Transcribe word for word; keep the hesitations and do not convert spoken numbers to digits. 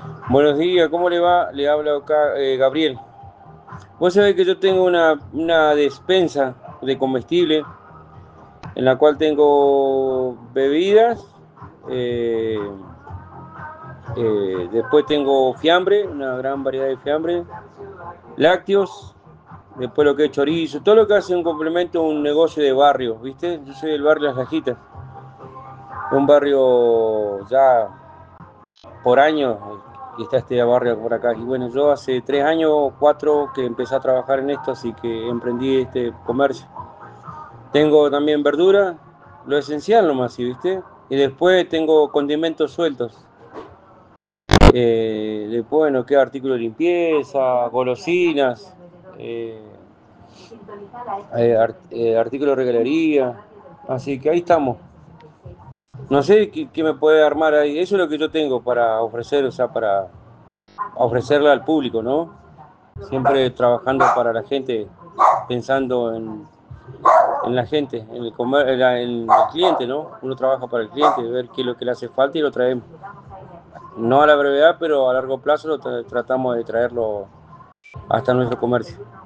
Buenos días, ¿cómo le va? Le habla acá eh, Gabriel. Vos sabés que yo tengo una, una despensa de comestible en la cual tengo bebidas, eh, eh, después tengo fiambre, una gran variedad de fiambre, lácteos, después lo que es chorizo, todo lo que hace un complemento a un negocio de barrio, ¿viste? Yo soy del barrio Las Lajitas, un barrio ya por años que está este barrio por acá. Y bueno, yo hace tres años o cuatro que empecé a trabajar en esto, así que emprendí este comercio. Tengo también verdura, lo esencial nomás, ¿sí, viste? Y después tengo condimentos sueltos. Eh, después, bueno, qué artículos de limpieza, golosinas, eh, eh, art- eh, artículos de regalería. Así que ahí estamos. No sé qué, qué me puede armar ahí. Eso es lo que yo tengo para ofrecer, o sea, para ofrecerle al público, ¿no? Siempre trabajando para la gente, pensando en, en la gente, en el, comer, en, la- en el cliente, ¿no? Uno trabaja para el cliente, ver qué es lo que le hace falta y lo traemos. No a la brevedad, pero a largo plazo lo tra- tratamos de traerlo hasta nuestro comercio.